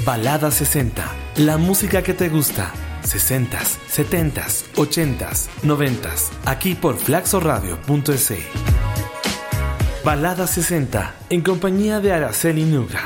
Balada 60, la música que te gusta. 60s, 70s, 80s, 90s. Aquí por flaxoradio.es. Balada 60, en compañía de Araceli Nuga.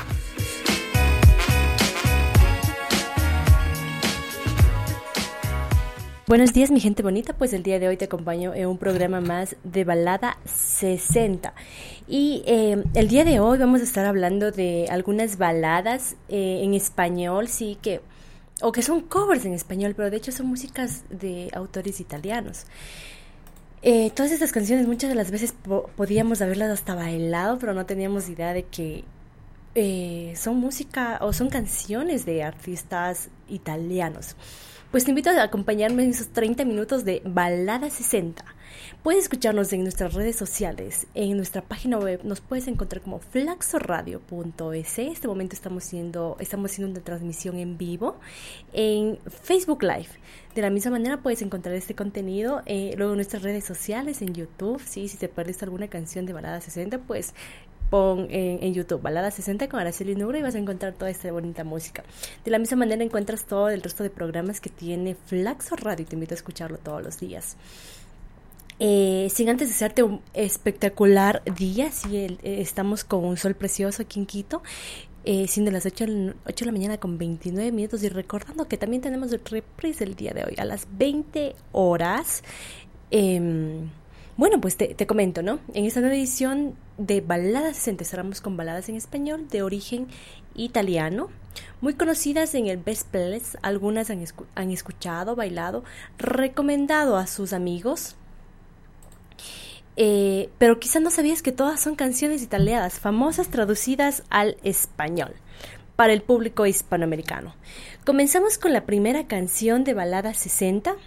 Buenos días, mi gente bonita. Pues el día de hoy te acompaño en un programa más de Balada 60. Y el día de hoy vamos a estar hablando de algunas baladas en español, sí, que son covers en español, pero de hecho son músicas de autores italianos. Todas estas canciones muchas de las veces podíamos haberlas hasta bailado, pero no teníamos idea de que son música o son canciones de artistas italianos. Pues te invito a acompañarme en esos 30 minutos de Balada 60. Puedes escucharnos en nuestras redes sociales, en nuestra página web. Nos puedes encontrar como flaxoradio.es. En este momento estamos haciendo una transmisión en vivo en Facebook Live. De la misma manera puedes encontrar este contenido luego en nuestras redes sociales, en YouTube. ¿Sí? Si te perdiste alguna canción de Balada 60, pues pon en YouTube Balada 60 con Araceli Nuga y vas a encontrar toda esta bonita música. De la misma manera encuentras todo el resto de programas que tiene Flaxo Radio y te invito a escucharlo todos los días. Sin antes desearte un espectacular día, sí, estamos con un sol precioso aquí en Quito, siendo las 8 de la mañana con 29 minutos y recordando que también tenemos el reprise el día de hoy a las 20 horas. Bueno, pues te comento, ¿no? En esta nueva edición de Baladas 60 estaremos con baladas en español de origen italiano, muy conocidas en el Best Playlist. Algunas han escuchado, bailado, recomendado a sus amigos. Pero quizás no sabías que todas son canciones italianas, famosas traducidas al español para el público hispanoamericano. Comenzamos con la primera canción de Balada 60.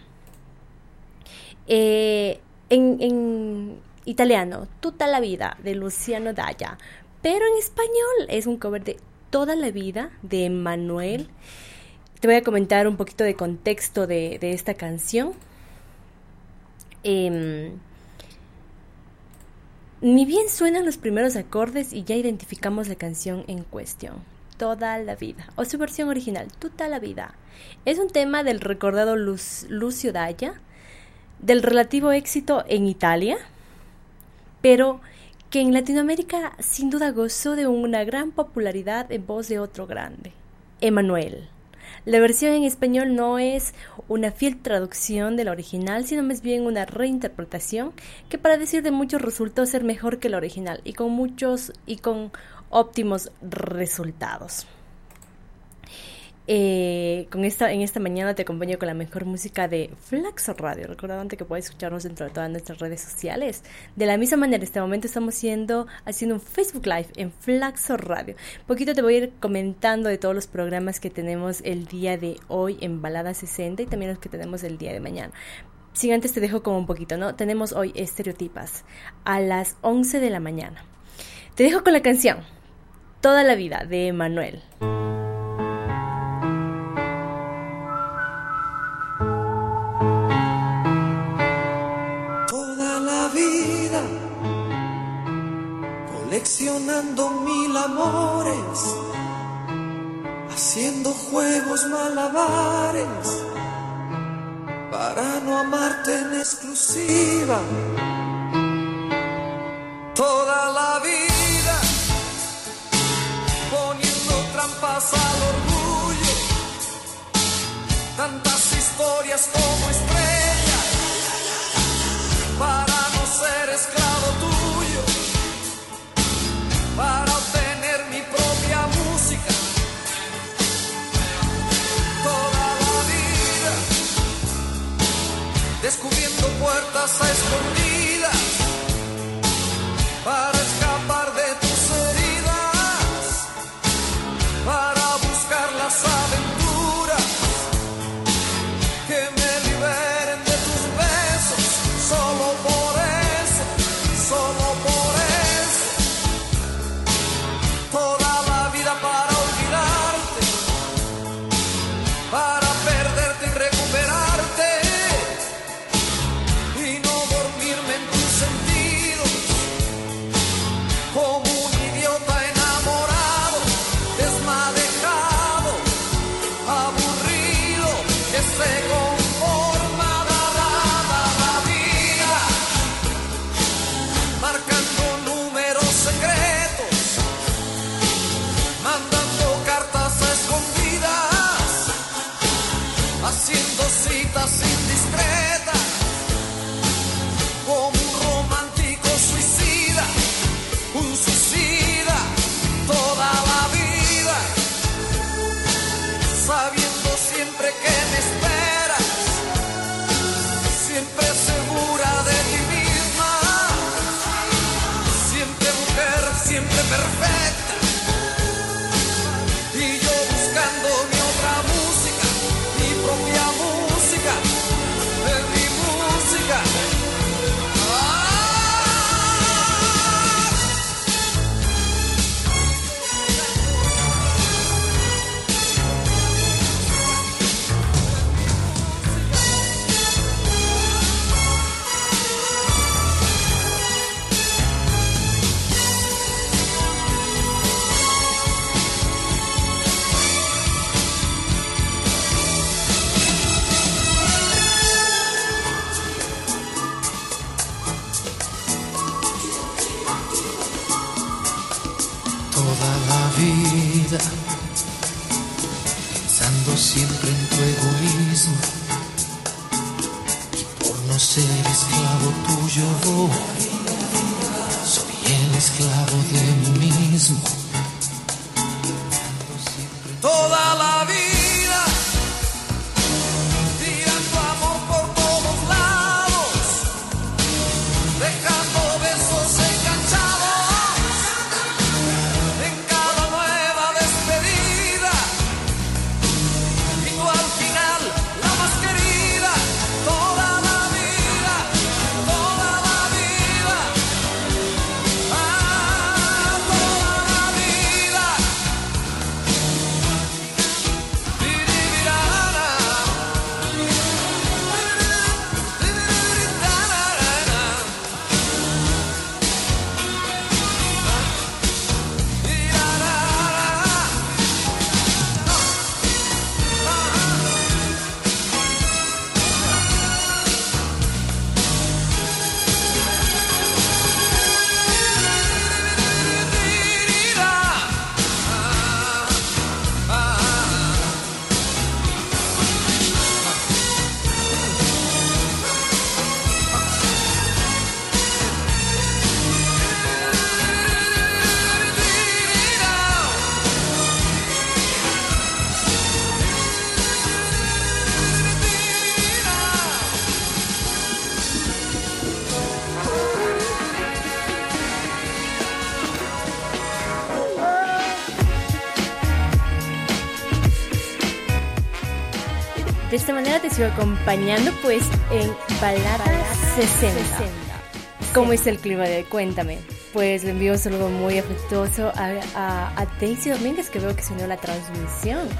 En italiano, Tutta la vida, de Luciano Dalla, pero en español es un cover de Toda la vida, de Emanuel. Te voy a comentar un poquito de contexto de esta canción. Ni bien suenan los primeros acordes y ya identificamos la canción en cuestión, Toda la vida, o su versión original, Tutta la vida. Es un tema del recordado Lucio Dalla, del relativo éxito en Italia, pero que en Latinoamérica sin duda gozó de una gran popularidad en voz de otro grande, Emanuel. La versión en español no es una fiel traducción de la original, sino más bien una reinterpretación que, para decir de muchos, resultó ser mejor que la original y con óptimos resultados. En esta mañana te acompaño con la mejor música de Flaxo Radio, recordándote que puedes escucharnos dentro de todas nuestras redes sociales. De la misma manera, en este momento estamos haciendo un Facebook Live en Flaxo Radio. Poquito te voy a ir comentando de todos los programas que tenemos el día de hoy en Balada 60 y también los que tenemos el día de mañana. Sin antes te dejo como un poquito, ¿no? Tenemos hoy Estereotipas a las 11 de la mañana. Te dejo con la canción Toda la vida de Emanuel. Coleccionando 1000 amores, haciendo juegos malabares, para no amarte en exclusiva. Toda la vida, poniendo trampas al orgullo, tantas historias como estrellas, para no ser esclavo tuyo, para obtener mi propia música. Toda la vida, descubriendo puertas a escondidas, para escapar de tus heridas, para buscar las aventuras que me liberen de tus besos. Solo por eso, solo por eso. Toda la vida para olvidarte, para perderte y recuperarte, y no dormirme toda la vida, pensando siempre en tu egoísmo. Y por no ser esclavo tuyo, soy el esclavo de mí mismo. Toda la vida, tirando amor por todos lados, dejando besos enganchados en cada nueva despedida. Y tú al final, la más querida, toda la vida, toda la vida, toda la vida. De esta manera te sigo acompañando pues en Balada 60. ¿Cómo es el clima de hoy? Cuéntame. Pues le envío un saludo muy afectuoso a Daisy Domínguez, que veo que se unió a la transmisión.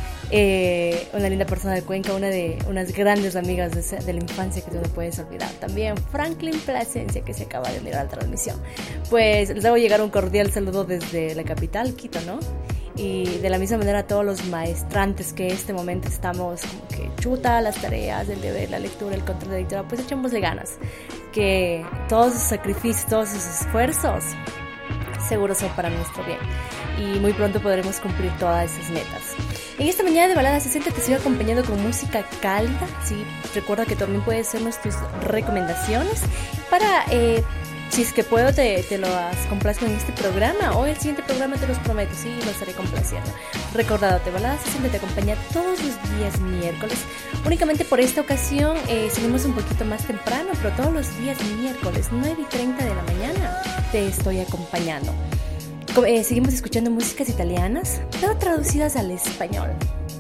Una linda persona de Cuenca, una de unas grandes amigas de la infancia que tú no puedes olvidar. También Franklin Plasencia, que se acaba de unir a la transmisión. Pues les hago llegar un cordial saludo desde la capital, Quito, ¿no? Y de la misma manera a todos los maestrantes que en este momento estamos como que chuta las tareas, el deber, la lectura, el control de lectura, pues echémosle ganas, que todos sus sacrificios, todos sus esfuerzos seguros son para nuestro bien y muy pronto podremos cumplir todas esas metas. En esta mañana de Balada 60 te sigo acompañando con música cálida, ¿sí? Recuerda que también puedes hacernos tus recomendaciones para... si es que puedo, te los complazco en este programa o el siguiente programa, te los prometo, sí, los estaré complaciendo. Recordándote, Balada 60 te acompaña todos los días miércoles. Únicamente por esta ocasión seguimos un poquito más temprano, pero todos los días miércoles, 9:30 de la mañana, te estoy acompañando. Seguimos escuchando músicas italianas, pero traducidas al español.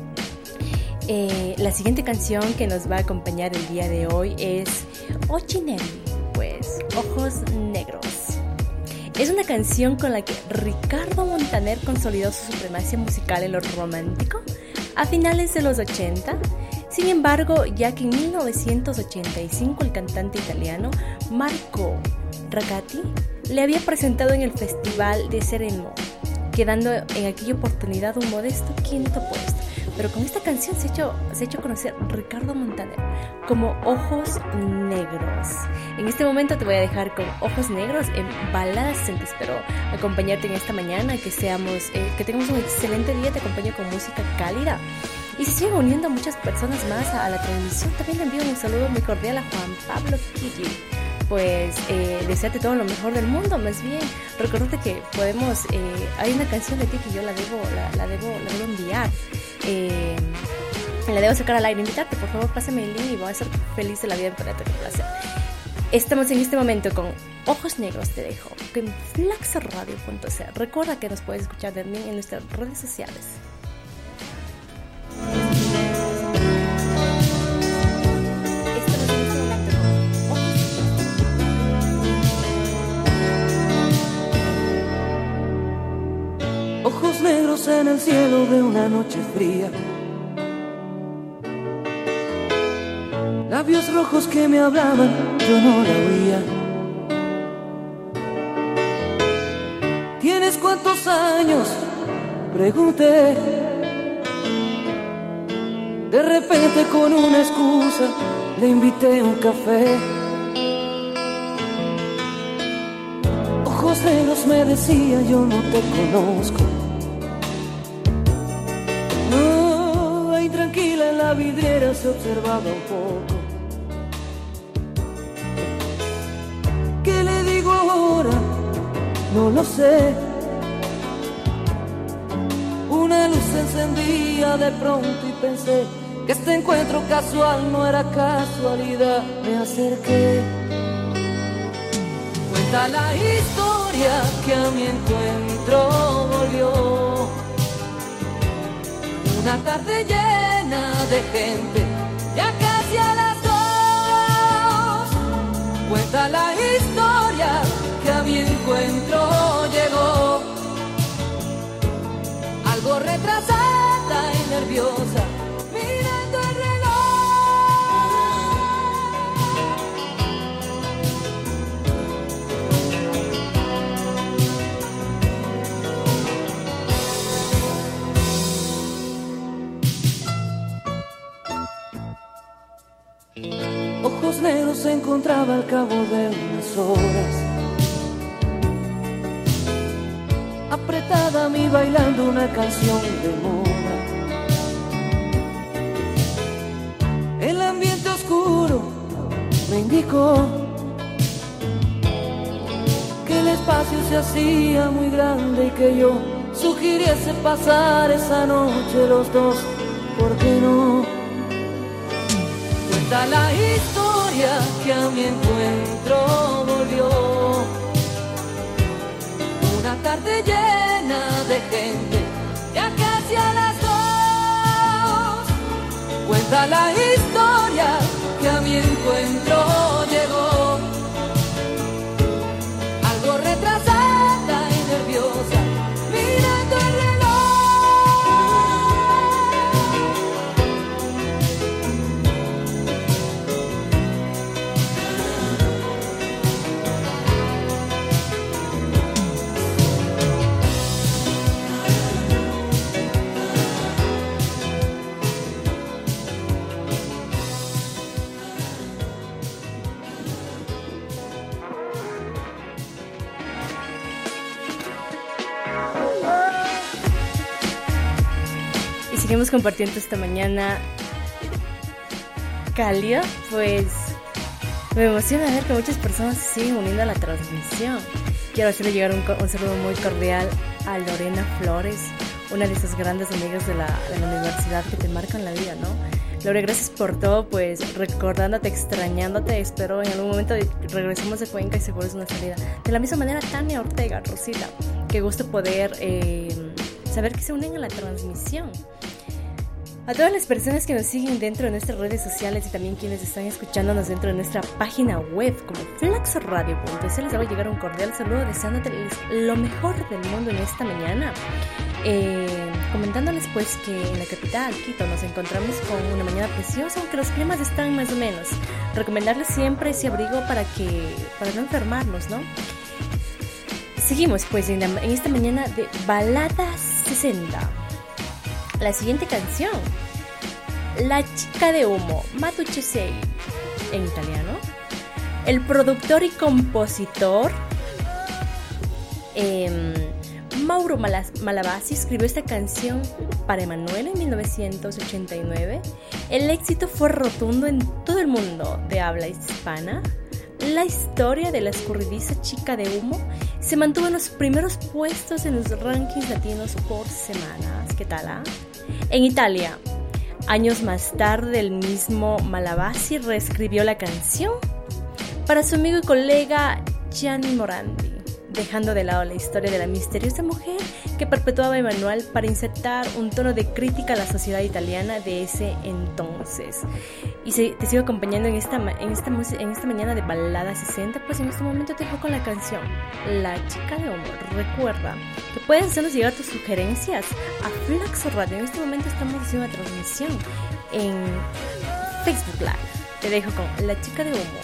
La siguiente canción que nos va a acompañar el día de hoy es Occhi Neri, pues Ojos Negros. Es una canción con la que Ricardo Montaner consolidó su supremacía musical en lo romántico a finales de los 80. Sin embargo, ya que en 1985 el cantante italiano Marco Ragatti le había presentado en el Festival de Sanremo, quedando en aquella oportunidad un modesto quinto puesto. Pero con esta canción se ha hecho conocer Ricardo Montaner como Ojos Negros. En este momento te voy a dejar con Ojos Negros en Balada 60. Espero acompañarte en esta mañana, que tengamos un excelente día. Te acompaño con música cálida. Y se siguen uniendo muchas personas más a la transmisión. También le envío un saludo muy cordial a Juan Pablo Kiki. Pues desearte todo lo mejor del mundo, más bien. Recordate que podemos, hay una canción de ti que yo la debo enviar. La debo sacar al aire. Invitarte, por favor, pásame el link y voy a ser feliz de la vida en poderte complacer. Estamos en este momento con Ojos Negros, te dejo en flaxradio.c. Recuerda que nos puedes escuchar también en nuestras redes sociales. Ojos negros en el cielo de una noche fría, labios rojos que me hablaban, yo no la oía. ¿Tienes cuántos años? Pregunté. De repente con una excusa le invité a un café. Ojos ojos negros me decía yo no te conozco. Ahí tranquila en la vidriera se observaba un poco. ¿Qué le digo ahora? No lo sé. Una luz se encendía de pronto y pensé que este encuentro casual no era casualidad. Me acerqué. Cuenta la historia que a mi encuentro volvió. Una tarde llena de gente, ya casi a las 2. Cuenta la historia que a mi encuentro llegó. Algo retrasada y nerviosa, mirando el reloj. Ojos negros se encontraba al cabo de unas horas, apretada a mí bailando una canción de moda. El ambiente oscuro me indicó que el espacio se hacía muy grande y que yo sugiriese pasar esa noche los dos, ¿por qué no? Cuenta la historia que a mi encuentro volvió. Una tarde llena de gente, ya casi a las 2. Cuenta la historia que a mi encuentro llegó. Algo retrasada y nerviosa, mirando el reloj. Seguimos compartiendo esta mañana cálida, pues me emociona ver que muchas personas se siguen uniendo a la transmisión. Quiero hacerle llegar un saludo muy cordial a Lorena Flores, una de esas grandes amigas de la universidad que te marcan la vida, ¿no? Lore, gracias por todo, pues recordándote, extrañándote. Espero en algún momento regresemos de Cuenca y seguro es una salida. De la misma manera, Tania Ortega, Rosita, qué gusto poder saber que se unen a la transmisión. A todas las personas que nos siguen dentro de nuestras redes sociales y también quienes están escuchándonos dentro de nuestra página web como flaxradio.es, les hago llegar un cordial saludo deseándoles lo mejor del mundo en esta mañana. Comentándoles pues que en la capital, Quito, nos encontramos con una mañana preciosa, aunque los climas están más o menos. Recomendarles siempre ese abrigo para no enfermarnos, ¿no? Seguimos pues en esta mañana de Balada 60. La siguiente canción, La chica de humo, Matucci Sei, en italiano. El productor y compositor Mauro Malavasi escribió esta canción para Emanuele en 1989. El éxito fue rotundo en todo el mundo de habla hispana. La historia de la escurridiza chica de humo se mantuvo en los primeros puestos en los rankings latinos por semanas. ¿Qué tal, ah? En Italia, años más tarde, el mismo Malavasi reescribió la canción para su amigo y colega Gianni Morandi, dejando de lado la historia de la misteriosa mujer que perpetuaba Emanuele para insertar un tono de crítica a la sociedad italiana de ese entonces. Y te sigo acompañando en esta mañana de Balada 60, pues en este momento te dejo con la canción La chica de humo. Recuerda que puedes hacernos llegar tus sugerencias a Flaxo Radio. En este momento estamos haciendo una transmisión en Facebook Live. Te dejo con La chica de humo.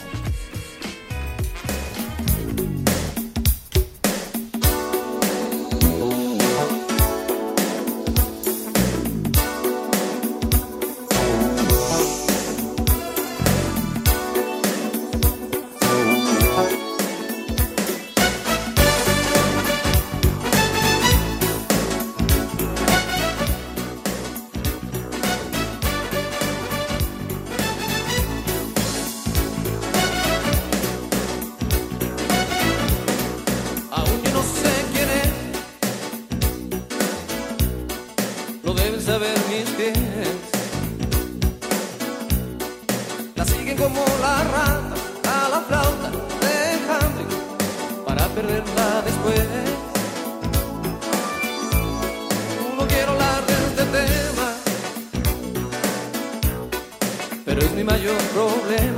mayor problema.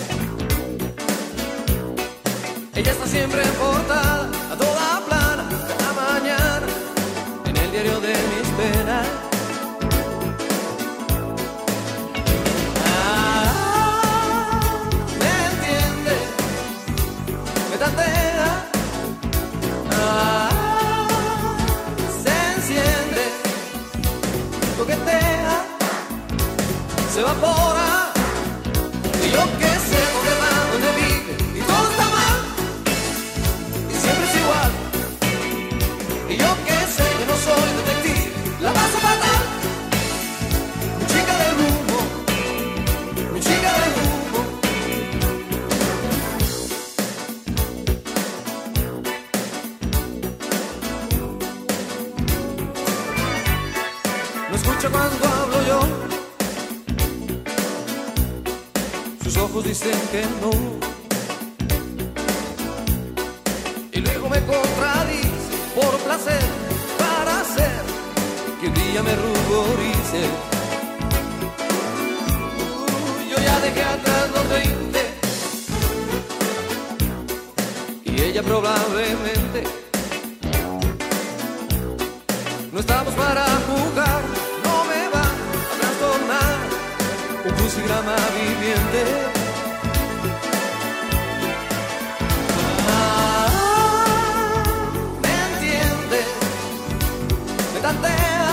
Ella está siempre en portada, a toda plana, cada mañana, en el diario de mis penas. Me entiende, me tantea, se enciende, coquetea, se evapora, y yo que sé dónde va, dónde vive, y todo está mal, y siempre es igual, y yo que sé que no soy detective, la paso fatal, mi chica del humo, mi chica del humo. No escucha cuando hablo yo, sus ojos dicen que no, y luego me contradice por placer, para hacer que un día me ruborice. Yo ya dejé atrás los 20 y ella probablemente. No estamos para jugar, no me va a trastornar un crucigrama viviente. Me entiende, me tantea,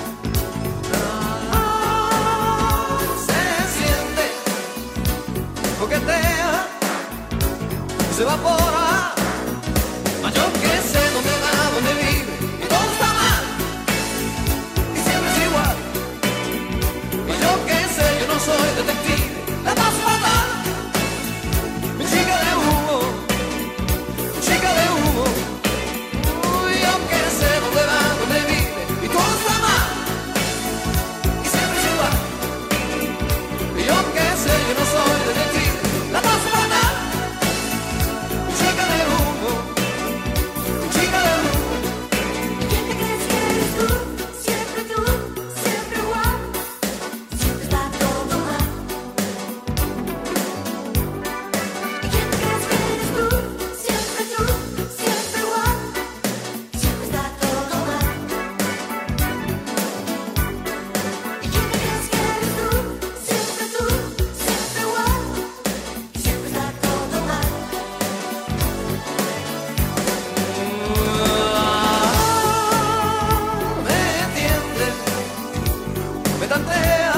se siente, coquetea, se evapora, mas yo que sé dónde va, dónde vive, y todo está mal, y siempre es igual, y yo que sé, yo no soy detective, la paso fatal, mi chica de humo, mi chica de humo. Uy, yo que sé dónde va, dónde vive, y todo está mal, y siempre es igual, y yo que sé, yo no soy detective, la paso fatal, mi chica de humo, mi chica de humo. ¿Quién te crees que eres tú? Siempre igual. Siempre está todo mal. ¿Quién te crees que eres tú? Siempre igual. Siempre está todo mal. ¿Quién te crees que eres tú? Siempre igual. Siempre está todo mal. Me entiende, me tantea,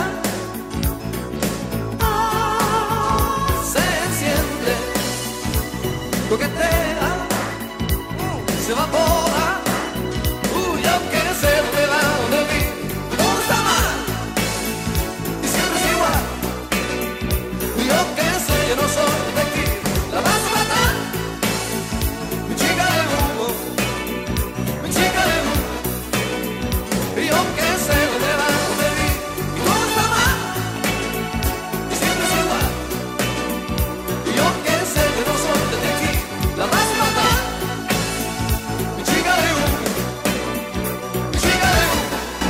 se enciende, coquetea, se evapora. Yo que sé dónde va, dónde vive, todo está mal, y siempre es igual. Yo que sé, yo no soy detective, la vas a matar, mi chica de humo, mi chica de humo. Y yo que sé dónde va, dónde vive, y todo está mal, y siempre es igual. Y yo que sé que no soy detective, la vas a matar, mi chica de humo, mi chica de humo.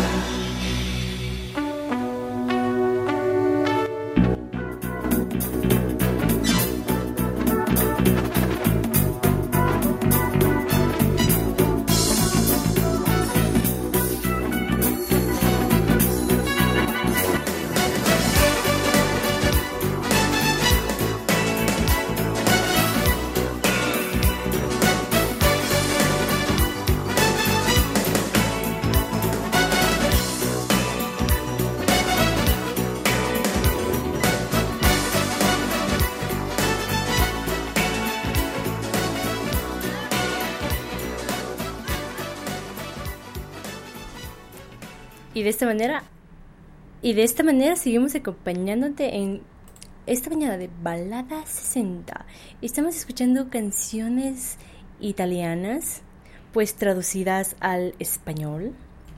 Y de esta manera seguimos acompañándote en esta mañana de Balada 60. Estamos escuchando canciones italianas, pues traducidas al español.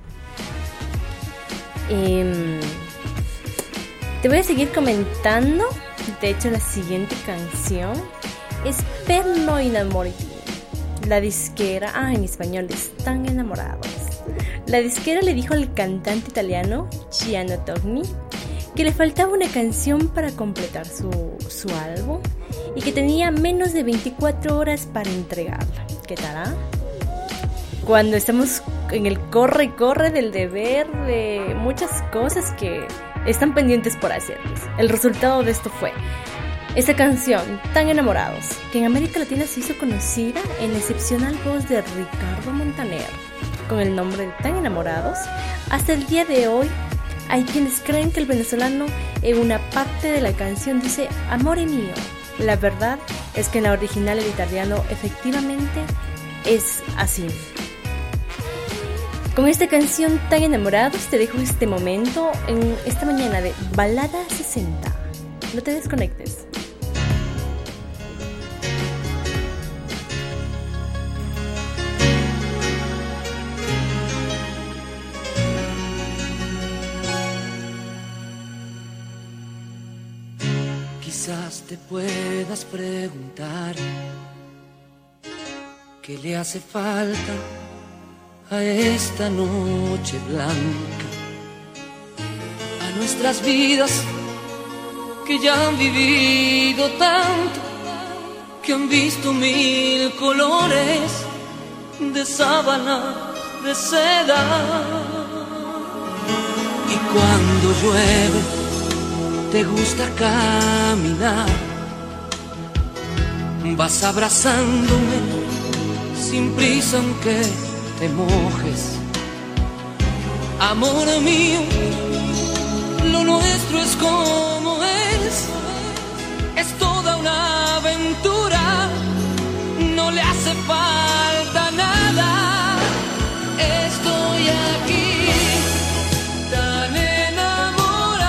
Te voy a seguir comentando. De hecho, la siguiente canción es Per no innamorarti. La disquera, en español, Están enamorados. La disquera le dijo al cantante italiano Gianni Torni que le faltaba una canción para completar su álbum y que tenía menos de 24 horas para entregarla. ¿Qué tal, ah? Cuando estamos en el corre y corre del deber de muchas cosas que están pendientes por hacerles. El resultado de esto fue esta canción, Tan Enamorados, que en América Latina se hizo conocida en la excepcional voz de Ricardo Montaner, con el nombre de Tan Enamorados. Hasta el día de hoy hay quienes creen que el venezolano en una parte de la canción dice Amore mío. La verdad es que en la original el italiano efectivamente es así. Con esta canción Tan Enamorados te dejo este momento en esta mañana de Balada 60. No te desconectes. Quizás te puedas preguntar qué le hace falta a esta noche blanca, a nuestras vidas que ya han vivido tanto, que han visto mil colores de sábana, de seda. Y cuando llueve te gusta caminar, vas abrazándome sin prisa aunque te mojes. Amor mío, lo nuestro es como es toda una aventura, no le hace falta nada. Estoy aquí tan enamorado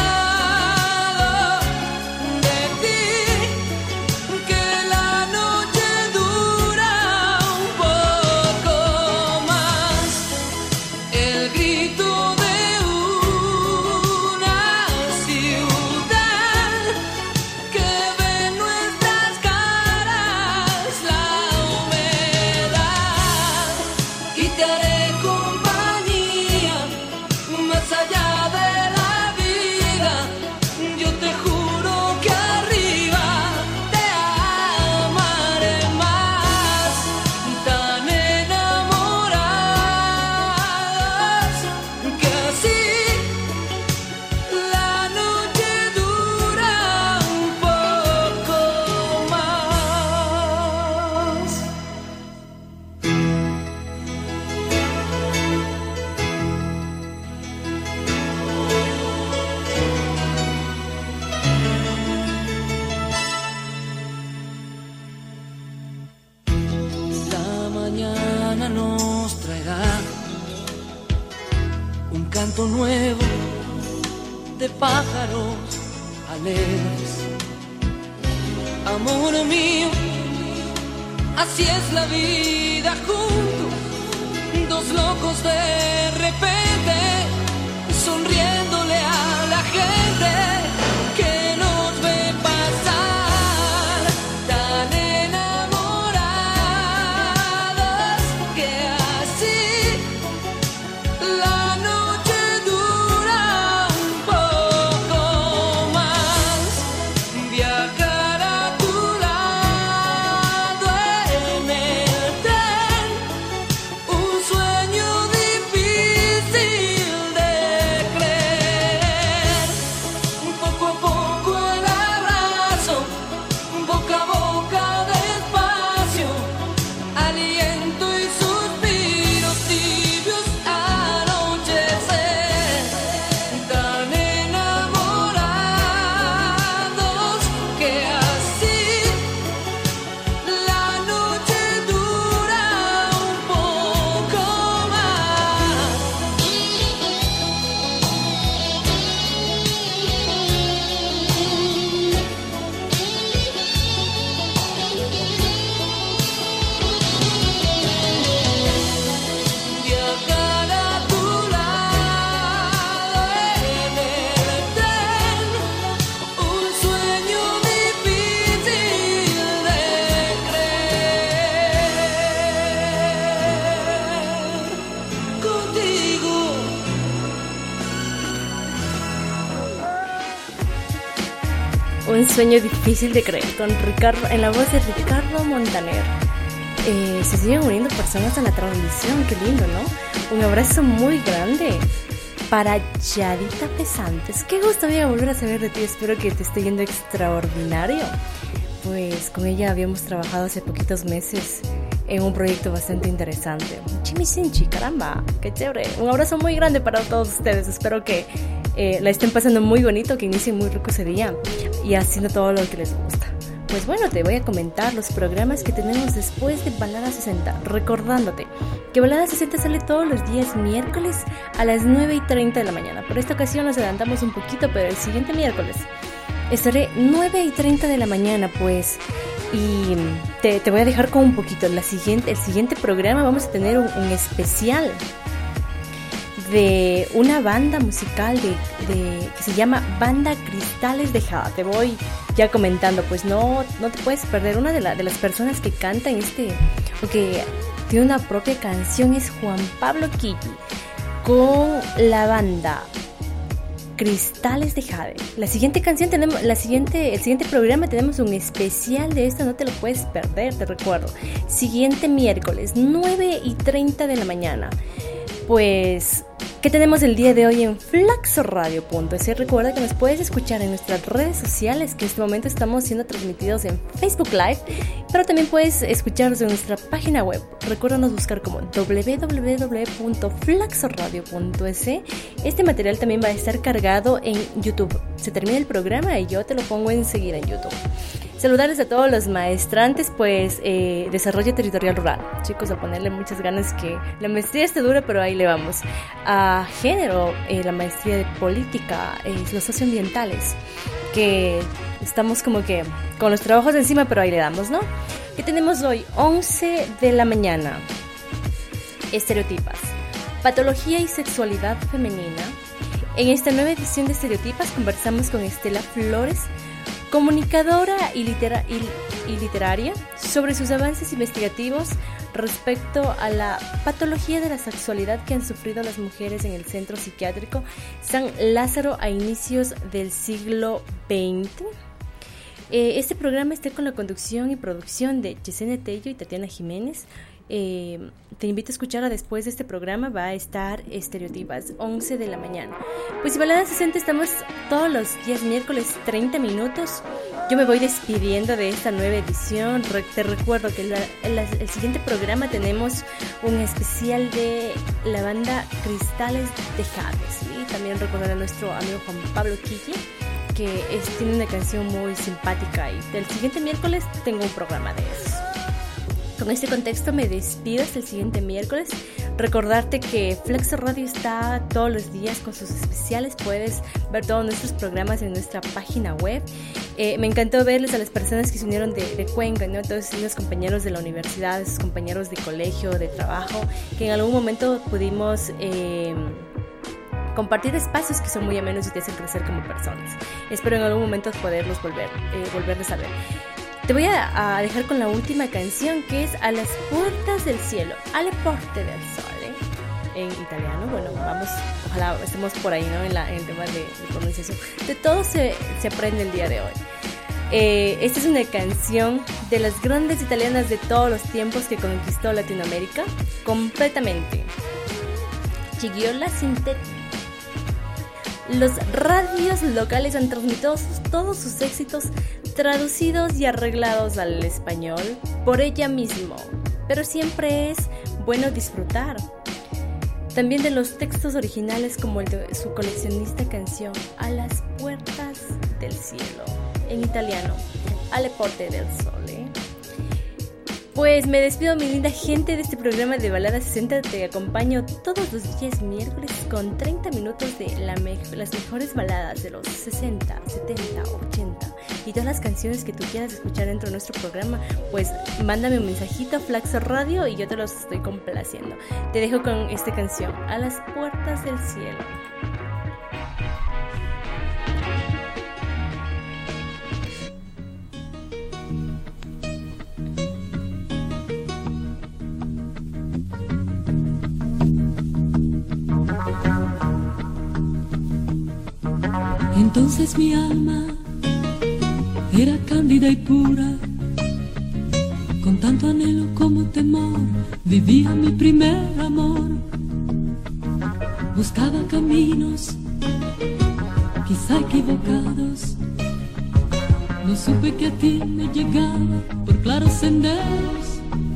de ti que la noche dura un poco más. El grito de una ciudad que ve en nuestras caras la humedad, y te haré compañía más allá de la vida. Yo te juro que arriba te amaré más. Tan enamorados que así la noche dura un poco más. La mañana nos traerá un canto nuevo de pájaros alegres. Amor mío, así es la vida juntos, dos locos de repente, sonriéndole a la gente que nos ve pasar. Tan enamorados que así la noche dura un poco más. Viajar a tu lado en el tren, un sueño difícil Un sueño difícil de creer, con Ricardo, en la voz de Ricardo Montaner. Se siguen uniendo personas a la transmisión, qué lindo, ¿no? Un abrazo muy grande para Yadita Pesantes. Qué gusto, amiga, volver a saber de ti. Espero que te esté yendo extraordinario. Pues con ella habíamos trabajado hace poquitos meses en un proyecto bastante interesante. Chimisinchi, caramba, qué chévere. Un abrazo muy grande para todos ustedes. Espero que la estén pasando muy bonito, que inicien muy rico ese día y haciendo todo lo que les gusta. Pues bueno, te voy a comentar los programas que tenemos después de Balada 60, recordándote que Balada 60 sale todos los días miércoles a las 9:30 de la mañana. Por esta ocasión nos adelantamos un poquito, pero el siguiente miércoles estaré 9:30 de la mañana, pues, y te voy a dejar con un poquito. El siguiente programa vamos a tener un especial de una banda musical que se llama Banda Cristales de Jade. Te voy ya comentando, pues no te puedes perder. Una de las personas que canta en o que tiene una propia canción, es Juan Pablo Quilli, con la banda Cristales de Jade. La siguiente canción el siguiente programa tenemos un especial de esto, no te lo puedes perder, te recuerdo. Siguiente miércoles, 9:30 de la mañana. Pues, ¿qué tenemos el día de hoy en flaxoradio.es? Recuerda que nos puedes escuchar en nuestras redes sociales, que en este momento estamos siendo transmitidos en Facebook Live, pero también puedes escucharnos en nuestra página web. Recuérdanos buscar como www.flaxoradio.es. Este material también va a estar cargado en YouTube. Se termina el programa y yo te lo pongo enseguida en YouTube. Saludarles a todos los maestrantes, pues, Desarrollo Territorial Rural. Chicos, a ponerle muchas ganas, que la maestría está dura, pero ahí le vamos. A género, la maestría de política, los socioambientales, que estamos como que con los trabajos encima, pero ahí le damos, ¿no? ¿Qué tenemos hoy? 11 de la mañana. Estereotipas. Patología y sexualidad femenina. En esta nueva edición de Estereotipas conversamos con Estela Flores, comunicadora y literaria, sobre sus avances investigativos respecto a la patología de la sexualidad que han sufrido las mujeres en el Centro Psiquiátrico San Lázaro a inicios del siglo XX. Este programa está con la conducción y producción de Yesenia Tello y Tatiana Jiménez. Te invito a escucharla después de este programa. Va a estar Estereotipas, 11 de la mañana. Pues si Balada 60 estamos todos los días miércoles 30 minutos. Yo me voy despidiendo de esta nueva edición. Te recuerdo que el siguiente programa tenemos un especial de la banda Cristales de Jade, ¿sí? También recordar a nuestro amigo Juan Pablo Quilli, que tiene una canción muy simpática, y del siguiente miércoles tengo un programa de esos. Con este contexto me despido hasta el siguiente miércoles. Recordarte que Flexo Radio está todos los días con sus especiales. Puedes ver todos nuestros programas en nuestra página web. Me encantó verles a las personas que se unieron de Cuenca, ¿no? Todos los compañeros de la universidad, esos compañeros de colegio, de trabajo, que en algún momento pudimos compartir espacios que son muy amenos y te hacen crecer como personas. Espero en algún momento poderlos volverles a ver. Te voy a dejar con la última canción, que es A las puertas del cielo, Alle porte del sole, en italiano. Bueno, vamos, ojalá estemos por ahí, ¿no? En el tema de pronunciación. De todo se aprende el día de hoy. Esta es una canción de las grandes italianas de todos los tiempos que conquistó Latinoamérica completamente. Gigiola Cintetti. Los radios locales han transmitido todos sus éxitos traducidos y arreglados al español por ella misma, pero siempre es bueno disfrutar también de los textos originales, como el de su coleccionista canción A las puertas del cielo, en italiano, Alle porte del sole. Pues me despido, mi linda gente, de este programa de Balada 60. Te acompaño todos los días miércoles con 30 minutos de las mejores baladas de los 60, 70, 80 y todas las canciones que tú quieras escuchar dentro de nuestro programa. Pues mándame un mensajito a Flaxo Radio y yo te los estoy complaciendo. Te dejo con esta canción, A las puertas del cielo. Entonces mi alma Era cándida y pura, con tanto anhelo como temor, vivía mi primer amor. Buscaba caminos, quizá equivocados. No supe que a ti me llegaba por claros senderos.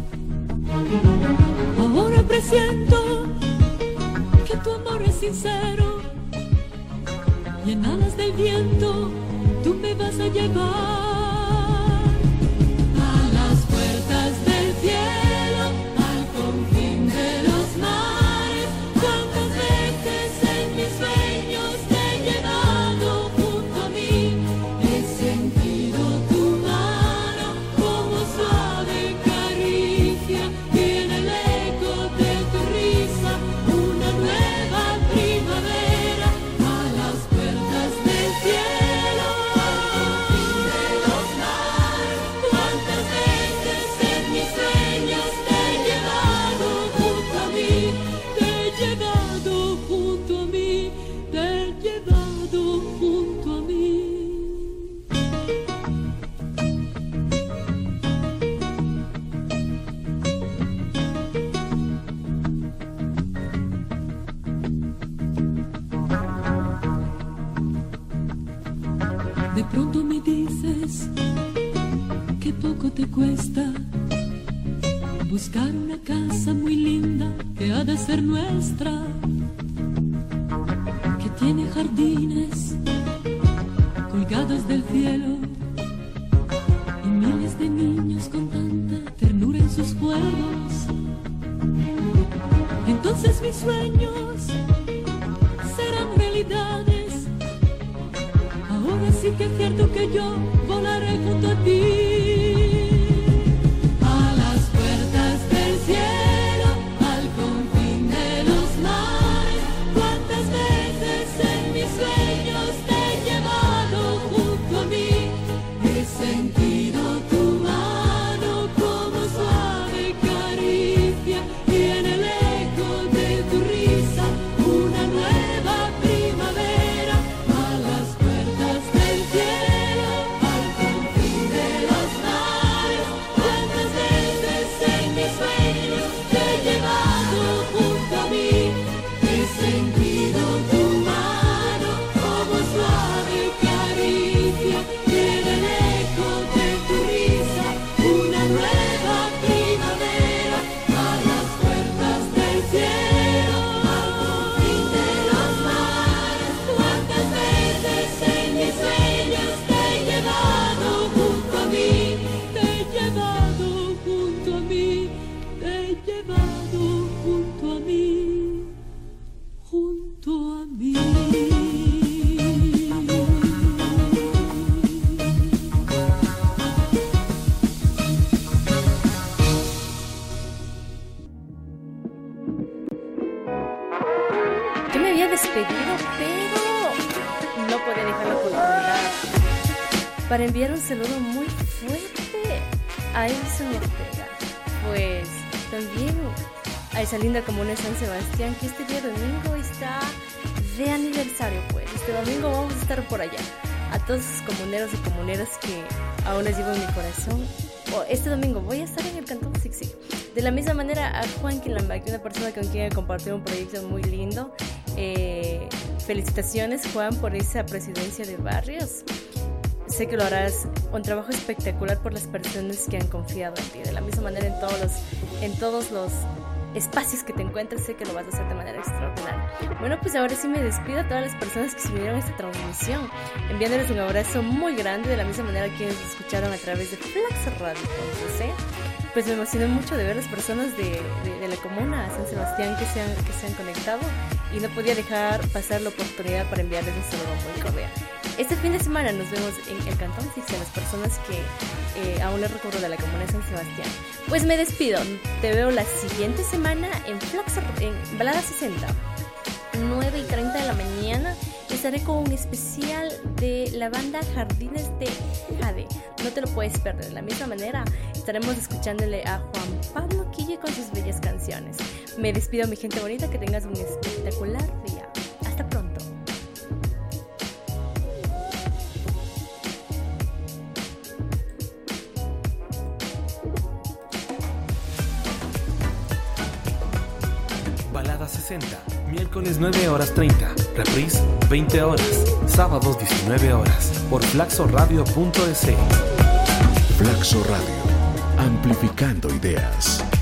Ahora presiento que tu amor es sincero, y en alas del viento tú me vas a llevar a las puertas del cielo, al confín de los mares. Cuántas veces en mis sueños te he llevado junto a mí, he sentido tu mano como suave caricia, y en el eco de tu risa una nueva primavera. A las puertas del cielo, cuántas veces en mis sueños te he llevado junto a mí, te he llevado junto a mí, te he llevado junto a mí. De pronto me dices que poco te cuesta buscar una casa muy linda que ha de ser nuestra, que tiene jardines colgados del cielo y miles de niños con tanta ternura en sus juegos. Entonces mis sueños serán realidades. Ahora sí que es cierto que yo volaré junto a ti. A las puertas del cielo, al confín de los mares. Cuántas veces en mis sueños te he llevado junto a mí, he sentido tu mano como suave caricia, y en el eco de tu risa una nueva primavera. A las puertas del cielo, al confín de los mares. Cuántas veces en mis sueños te he llevado junto a mí, he sentido tu mano como suave caricia, y en el eco de tu risa una nueva primavera. A las puertas del cielo, al confín de los mares. Cuántas veces en mis sueños te he llevado junto a mí, te he llevado junto a mí, te he llevado junto a mí, junto a mí. Yo me había despedido, pero no podía dejar la oportunidad para enviar un saludo muy fuerte a Edison Ortega. Pues también a esa linda comuna de San Sebastián, que este día domingo está de aniversario. Pues este domingo vamos a estar por allá. A todos esos comuneros y comuneras que aún les llevo en mi corazón. Este domingo voy a estar en el Cantón Sixi. De la misma manera a Juan Quilambac, una persona con quien he compartido un proyecto muy lindo. Felicitaciones, Juan, por esa presidencia de barrios. Sé que lo harás un trabajo espectacular por las personas que han confiado en ti. De la misma manera en todos los espacios que te encuentres, sé que lo vas a hacer de manera extraordinaria. Bueno, pues ahora sí me despido a todas las personas que se unieron a esta transmisión, enviándoles un abrazo muy grande, de la misma manera que quienes escucharon a través de flaxradio.c. Pues me emocioné mucho de ver las personas de la comuna San Sebastián que se han conectado, y no podía dejar pasar la oportunidad para enviarles un saludo muy cordial. Este fin de semana nos vemos en el Cantón Sixi, a las personas que aún les recuerdo de la comuna de San Sebastián. Pues me despido, te veo la siguiente semana en Balada 60, 9:30 de la mañana. Estaré con un especial de la banda Jardines de Jade. No te lo puedes perder. De la misma manera estaremos escuchándole a Juan Pablo Quille con sus bellas canciones. Me despido, mi gente bonita, que tengas un espectacular día. Hasta pronto. 60, miércoles 9 horas 30, reprise 20 horas, sábados 19 horas, por flaxoradio.es. Flaxo Radio, amplificando ideas.